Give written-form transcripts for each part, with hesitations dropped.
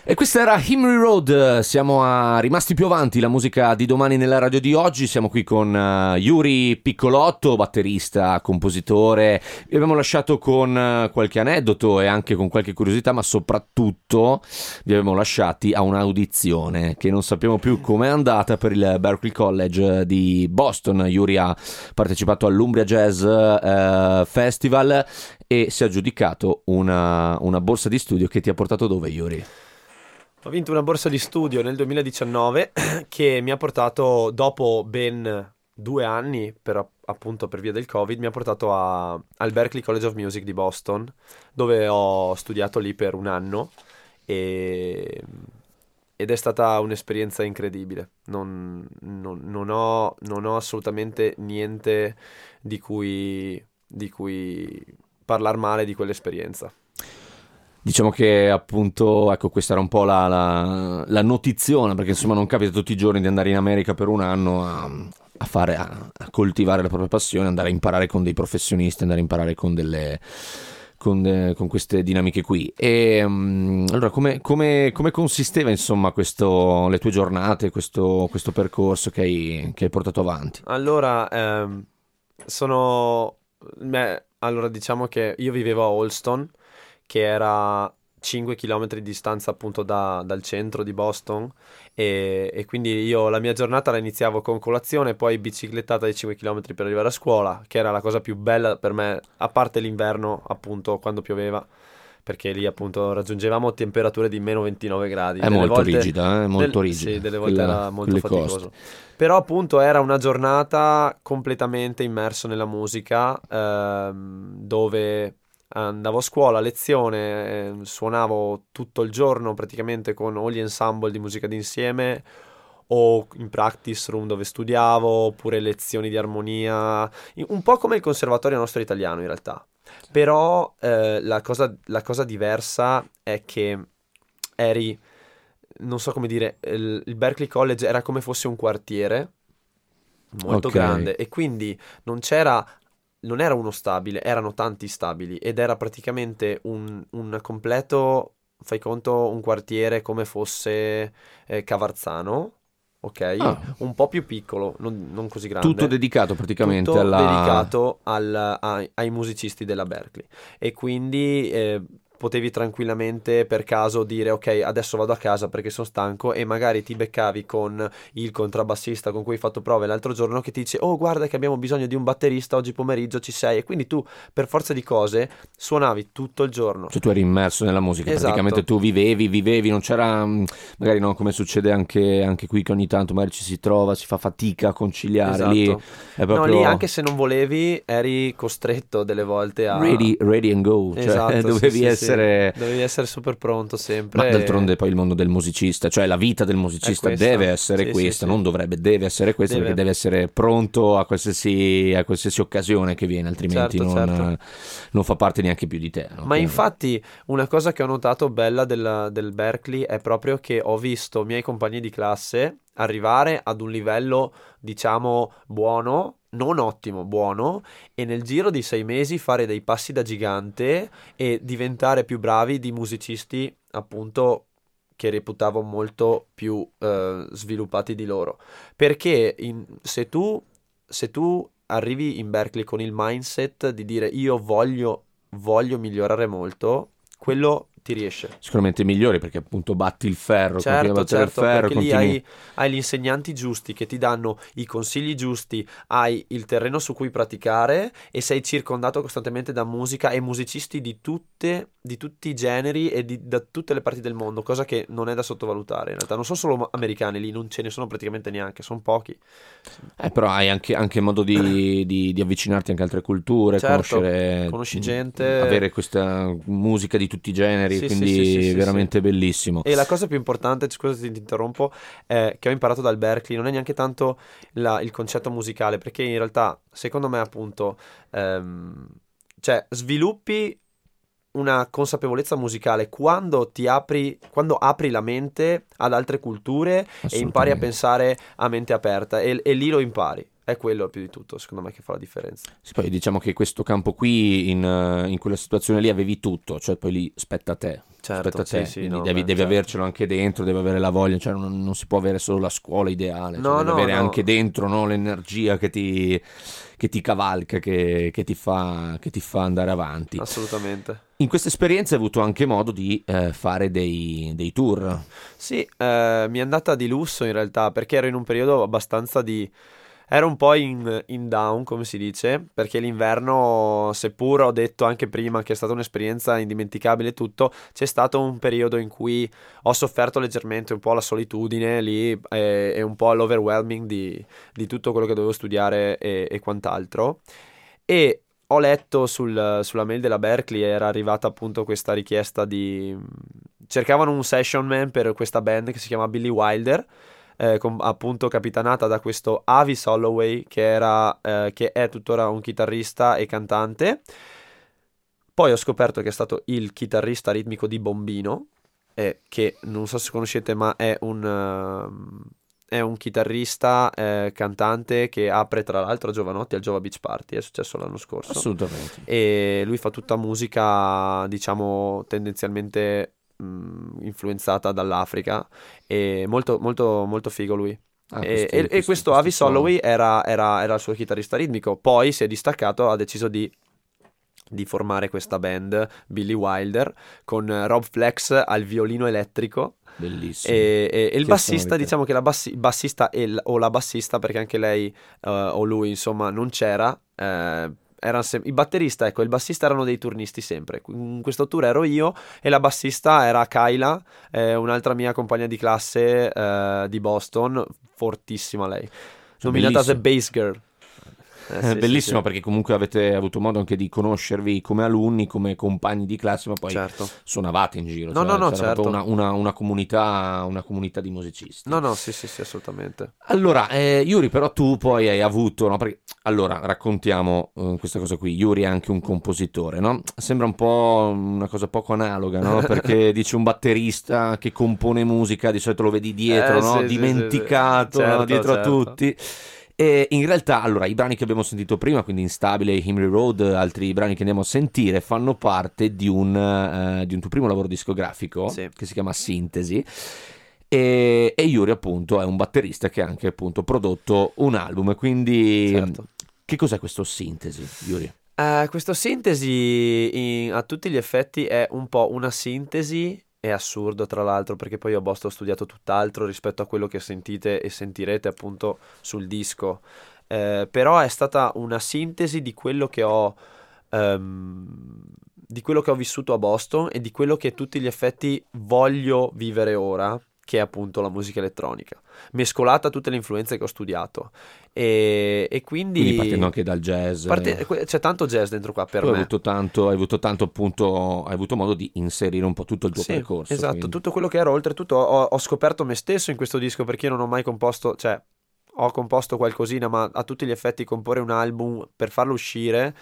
E questa era Himry Road, siamo rimasti più avanti, la musica di domani nella radio di oggi, siamo qui con Yuri Piccolotto, batterista, compositore, vi abbiamo lasciato con qualche aneddoto e anche con qualche curiosità, ma soprattutto vi abbiamo lasciati a un'audizione che non sappiamo più com'è andata per il Berklee College di Boston. Yuri ha partecipato all'Umbria Jazz Festival e si è aggiudicato una borsa di studio che ti ha portato dove, Yuri? Ho vinto una borsa di studio nel 2019 che mi ha portato, dopo ben 2 anni, appunto per via del Covid, mi ha portato al Berklee College of Music di Boston, dove ho studiato lì per un anno ed è stata un'esperienza incredibile. Non ho assolutamente niente di cui parlare male di quell'esperienza. Diciamo che appunto, ecco, questa era un po' la notiziona, perché insomma non capita tutti i giorni di andare in America per un anno a coltivare la propria passione, andare a imparare con dei professionisti, andare a imparare con con queste dinamiche qui. E allora come consisteva insomma le tue giornate, questo percorso che hai portato avanti? Allora, allora diciamo che io vivevo a Allston, che era 5 km di distanza appunto dal centro di Boston, e quindi io la mia giornata la iniziavo con colazione, poi biciclettata di 5 km per arrivare a scuola, che era la cosa più bella per me, a parte l'inverno appunto quando pioveva, perché lì appunto raggiungevamo temperature di meno 29 gradi. È molto rigida, molto rigida. Sì, delle volte era molto faticoso. Però appunto era una giornata completamente immerso nella musica, dove andavo a scuola, a lezione, suonavo tutto il giorno praticamente con o gli ensemble di musica d'insieme o in practice room dove studiavo, oppure lezioni di armonia, un po' come il conservatorio nostro italiano in realtà. Però la cosa diversa è che non so come dire, il Berklee College era come fosse un quartiere molto grande, e quindi non era uno stabile, erano tanti stabili, ed era praticamente un completo, fai conto, un quartiere come fosse Cavarzano, ok? Un po' più piccolo, non così grande. Tutto dedicato praticamente dedicato ai musicisti della Berklee, e quindi potevi tranquillamente per caso dire ok, adesso vado a casa perché sono stanco, e magari ti beccavi con il contrabbassista con cui hai fatto prove l'altro giorno che ti dice oh guarda che abbiamo bisogno di un batterista oggi pomeriggio, ci sei? E quindi tu per forza di cose suonavi tutto il giorno. Cioè tu eri immerso nella musica, esatto. Praticamente tu vivevi, non c'era magari no, come succede anche qui, che ogni tanto magari ci si trova, si fa fatica a conciliare. Esatto. Lì è proprio... No, lì anche se non volevi eri costretto delle volte a ready and go, cioè esatto, dovevi essere dovevi essere super pronto sempre. Ma d'altronde poi il mondo del musicista, cioè la vita del musicista deve essere questa, non dovrebbe, deve essere questa, perché deve essere pronto a qualsiasi occasione che viene, altrimenti non fa parte neanche più di te, no? Ma infatti una cosa che ho notato bella del Berklee è proprio che ho visto miei compagni di classe arrivare ad un livello diciamo buono, non ottimo, buono, e nel giro di 6 mesi fare dei passi da gigante e diventare più bravi di musicisti appunto che reputavo molto più sviluppati di loro, perché se tu arrivi in Berklee con il mindset di dire io voglio migliorare molto, quello ti riesce. Sicuramente migliori, perché appunto batti il ferro, certo, il ferro, perché lì hai gli insegnanti giusti che ti danno i consigli giusti, hai il terreno su cui praticare e sei circondato costantemente da musica e musicisti di tutti i generi e da tutte le parti del mondo, cosa che non è da sottovalutare in realtà. Non sono solo americani, lì non ce ne sono praticamente neanche, sono pochi. Però hai anche modo di avvicinarti anche a altre culture, certo, conoscere, conosci gente, avere questa musica di tutti i generi, quindi veramente bellissimo. E la cosa più importante, scusa se ti interrompo, che ho imparato dal Berklee non è neanche tanto il concetto musicale, perché in realtà secondo me appunto cioè sviluppi una consapevolezza musicale quando apri la mente ad altre culture e impari a pensare a mente aperta, e lì lo impari. È quello più di tutto, secondo me, che fa la differenza. Sì, poi diciamo che questo campo qui, in quella situazione lì avevi tutto, cioè poi lì spetta a te. Certo, Spetta a te, sì, sì, quindi no, devi, beh, devi certo. avercelo anche dentro, devi avere la voglia, cioè non si può avere solo la scuola ideale, cioè No, devi no, avere no, anche dentro, no, l'energia che ti cavalca, che ti fa andare avanti. assolutamente. In questa esperienza hai avuto anche modo di fare dei tour. Sì, mi è andata di lusso in realtà, perché ero in un periodo abbastanza di... Ero un po' in down, come si dice, perché l'inverno, seppur ho detto anche prima che è stata un'esperienza indimenticabile e tutto, c'è stato un periodo in cui ho sofferto leggermente un po' la solitudine lì e un po' l'overwhelming di tutto quello che dovevo studiare e quant'altro. E ho letto sulla mail della Berkeley, era arrivata appunto questa richiesta di... Cercavano un session man per questa band che si chiama Billy Wilder, appunto capitanata da questo Avis Holloway che è tuttora un chitarrista e cantante. Poi ho scoperto che è stato il chitarrista ritmico di Bombino, che non so se conoscete, ma è un chitarrista cantante che apre tra l'altro a Giovanotti al Giova Beach Party, è successo l'anno scorso. Assolutamente. E lui fa tutta musica, diciamo, tendenzialmente influenzata dall'Africa, e molto, molto, molto figo lui. Ah, E questo Avis suono. Holloway era il suo chitarrista ritmico. Poi si è distaccato, ha deciso di formare questa band, Billy Wilder, con Rob Flex al violino elettrico. Bellissimo. E il Che bassista, sonorità. diciamo che il bassista o la bassista, perché anche lei o lui, insomma, non c'era. Il batterista, ecco, il bassista erano dei turnisti sempre. In questo tour ero io e la bassista era Kyla, un'altra mia compagna di classe di Boston, fortissima lei, Cioè, nominata as a bellissimo. bass girl. Sì, sì, Bellissimo sì, perché comunque avete avuto modo anche di conoscervi come alunni, come compagni di classe, ma poi certo. suonavate in giro, No, no, cioè no, c'era proprio certo. una comunità di musicisti. No, no, sì, sì, sì, assolutamente. Allora, Yuri, però tu poi hai avuto, no? Perché, allora, raccontiamo questa cosa qui. Yuri è anche un compositore, no? Sembra un po' una cosa poco analoga, no? Perché dice un batterista che compone musica, di solito lo vedi dietro, no? Sì, sì, sì, sì. Dimenticato, no? Certo, Dietro a certo. tutti. E in realtà, allora, i brani che abbiamo sentito prima, quindi Instabile, Himry Road, altri brani che andiamo a sentire, fanno parte di un tuo primo lavoro discografico Sì, che si chiama Sintesi. E Yuri, appunto, è un batterista che ha anche appunto prodotto un album. Quindi, certo. che cos'è questo Sintesi, Yuri? Questo sintesi a tutti gli effetti è un po' una sintesi, è assurdo tra l'altro perché poi io a Boston ho studiato tutt'altro rispetto a quello che sentite e sentirete appunto sul disco. Però è stata una sintesi di quello che ho vissuto a Boston e di quello che a tutti gli effetti voglio vivere ora, che è appunto la musica elettronica, mescolata a tutte le influenze che ho studiato. E Quindi partendo quindi anche dal jazz. c'è tanto jazz dentro qua per Tu hai me. avuto tanto, appunto, hai avuto modo di inserire un po' tutto il tuo Sì, percorso, esatto, quindi. tutto quello che ero, oltretutto ho scoperto me stesso in questo disco perché io non ho mai composto, cioè ho composto qualcosina, ma a tutti gli effetti comporre un album per farlo uscire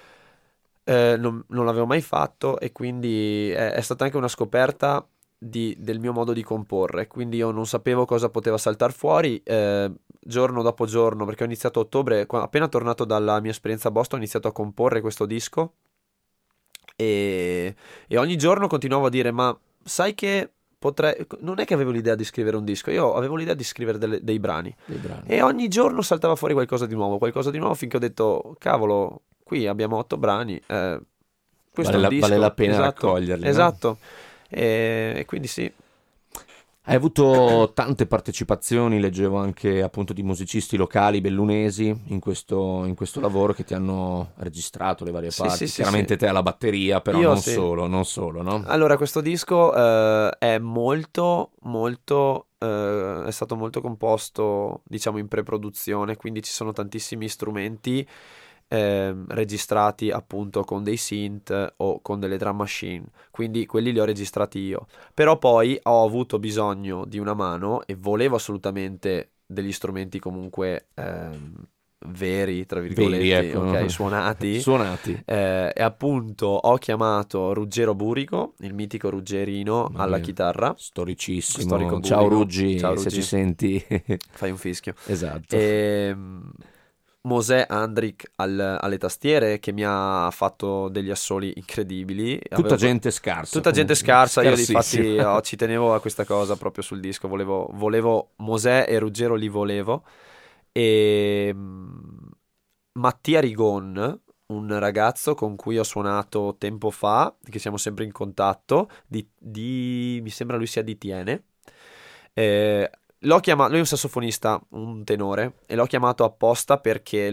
non l'avevo mai fatto e quindi è stata anche una scoperta del mio modo di comporre, quindi io non sapevo cosa poteva saltare fuori giorno dopo giorno, perché ho iniziato a ottobre, appena tornato dalla mia esperienza a Boston, ho iniziato a comporre questo disco e ogni giorno continuavo a dire, ma sai che potrei... Non è che avevo l'idea di scrivere un disco, io avevo l'idea di scrivere dei brani. Dei brani. E ogni giorno saltava fuori qualcosa di nuovo, finché ho detto, cavolo, qui abbiamo 8 brani, questo è un Vale la disco, pena esatto, raccoglierli, no? esatto. E quindi sì, Hai avuto tante partecipazioni, leggevo anche appunto di musicisti locali bellunesi in questo lavoro che ti hanno registrato le varie sì, sì, parti. sì, sì. Chiaramente te alla batteria, però Io non sì. solo, non solo, no? Allora, questo disco è molto, molto, è stato molto composto, diciamo, in pre-produzione, quindi ci sono tantissimi strumenti registrati appunto con dei synth o con delle drum machine, quindi quelli li ho registrati io. Però poi ho avuto bisogno di una mano e volevo assolutamente degli strumenti comunque veri, tra Veri, virgolette, ecco. ok, suonati. Suonati. E appunto ho chiamato Ruggero Burico, il mitico Ruggerino, Mamma alla mia, chitarra. Storico storicissimo. Ciao Burico. Ruggi, Ciao se ci Ruggi, senti. fai un fischio. Esatto. E, Mosè Andric alle tastiere, che mi ha fatto degli assoli incredibili. Tutta gente scarsa. Tutta gente comunque. scarsa, io Scarsissima. infatti ci tenevo a questa cosa proprio sul disco, volevo Mosè e Ruggero li volevo. E Mattia Rigon, un ragazzo con cui ho suonato tempo fa, che siamo sempre in contatto, mi sembra lui sia di Tiene. L'ho chiamato, lui è un sassofonista, un tenore, e l'ho chiamato apposta perché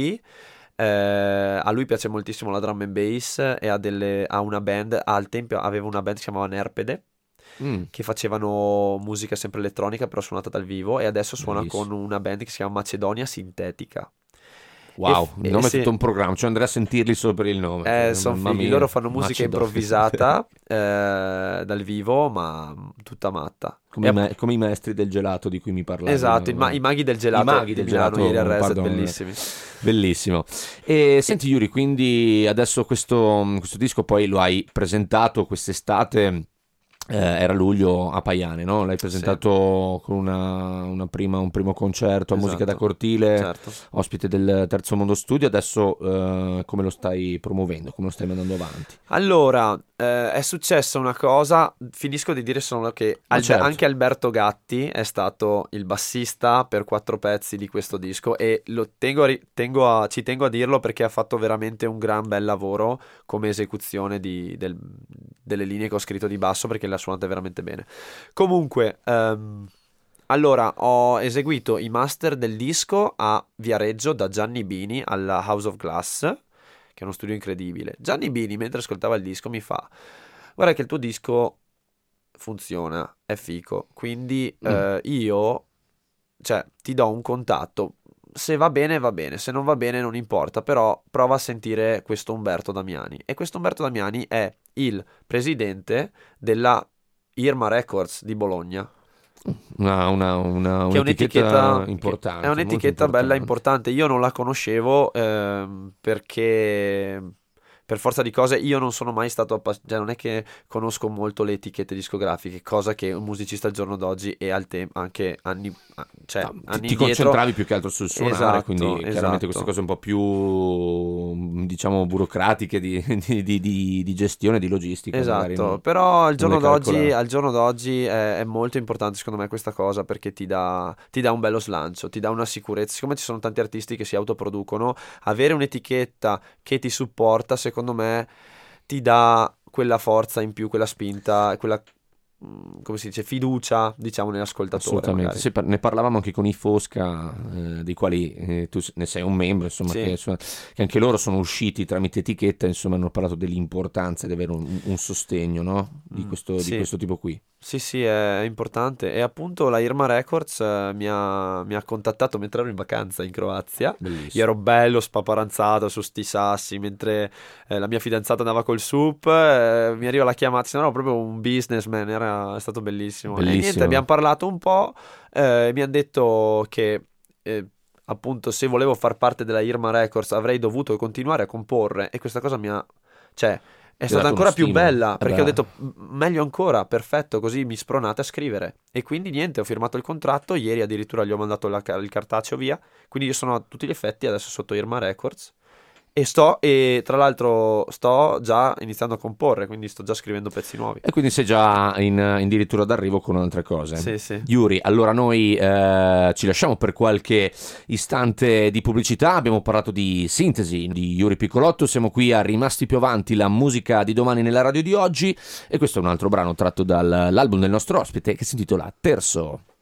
a lui piace moltissimo la drum and bass e ha una band, al tempo aveva una band che si chiamava Nerpede, che facevano musica sempre elettronica però suonata dal vivo, e adesso suona Bellissimo. con una band che si chiama Macedonia Sintetica. Wow, il nome è sì. tutto un programma, cioè andrei a sentirli solo per il nome. Sono Mamma fighi, mia. loro fanno musica Macedonia. improvvisata dal vivo, ma tutta matta. Come i maestri del gelato di cui mi parlavi. Esatto, no? i maghi del gelato. I maghi del di Milano gelato, ieri al Reset, pardon. bellissimi. Bellissimo. E senti Yuri, quindi adesso questo disco poi lo hai presentato quest'estate. Era luglio a Paiane, no? L'hai presentato con un primo concerto a Musica da Esatto. Cortile, Certo. ospite del Terzo Mondo Studio. Adesso come lo stai promuovendo? Come lo stai mandando avanti? Allora, è successa una cosa, finisco di dire solo che Certo. anche Alberto Gatti è stato il bassista per 4 pezzi di questo disco, e ci tengo a dirlo perché ha fatto veramente un gran bel lavoro come esecuzione delle linee che ho scritto di basso, perché le ha suonate veramente bene. Comunque, allora, ho eseguito i master del disco a Viareggio da Gianni Bini alla House of Glass, che è uno studio incredibile. Gianni Bini, mentre ascoltava il disco, mi fa: guarda che il tuo disco funziona, è fico, quindi io, cioè, ti do un contatto. Se va bene, se non va bene non importa, però prova a sentire questo Umberto Damiani. E questo Umberto Damiani è il presidente della Irma Records di Bologna. Che è un'etichetta importante. è un'etichetta molto bella, importante. Io non la conoscevo perché per forza di cose io non sono mai stato cioè non è che conosco molto le etichette discografiche, cosa che un musicista al giorno d'oggi e al tempo anche anni Ti indietro. concentravi più che altro sul suonare, Esatto, quindi chiaramente esatto. queste cose un po' più, diciamo, burocratiche di gestione, di logistica. magari Esatto, non- però al non le giorno d'oggi è molto importante secondo me questa cosa, perché ti dà un bello slancio, ti dà una sicurezza. Siccome ci sono tanti artisti che si autoproducono, avere un'etichetta che ti supporta, secondo me, ti dà quella forza in più, quella spinta, quella, come si dice, fiducia, diciamo, nell'ascoltatore. Assolutamente, magari. sì, ne parlavamo anche con i Fosca, dei quali tu ne sei un membro, insomma, Sì. che anche loro sono usciti tramite etichetta, insomma, hanno parlato dell'importanza di avere un sostegno, no? Di Sì. questo tipo qui. Sì, è importante. E appunto la Irma Records mi ha contattato mentre ero in vacanza in Croazia. Bellissimo. Io ero bello spaparanzato su sti sassi mentre la mia fidanzata andava col sup. Mi arriva la chiamata, sembrava proprio un businessman, è stato bellissimo. E niente, Bellissimo. abbiamo parlato un po'. Mi hanno detto che appunto se volevo far parte della Irma Records avrei dovuto continuare a comporre, e questa cosa cioè, è Ti ha stata dato ancora uno più stimolo. bella, perché ho beh. detto meglio ancora, perfetto, così mi spronate a scrivere. E quindi niente, ho firmato il contratto, ieri addirittura gli ho mandato il cartaceo via, quindi io sono a tutti gli effetti adesso sotto Irma Records. E tra l'altro sto già iniziando a comporre, quindi sto già scrivendo pezzi nuovi. E quindi sei già addirittura d'arrivo con altre cose. Sì. Yuri, allora noi ci lasciamo per qualche istante di pubblicità. Abbiamo parlato di Sintesi di Yuri Piccolotto. Siamo qui a Rimasti più avanti, la musica di domani nella radio di oggi. E questo è un altro brano tratto dall'album del nostro ospite che si intitola Terzo.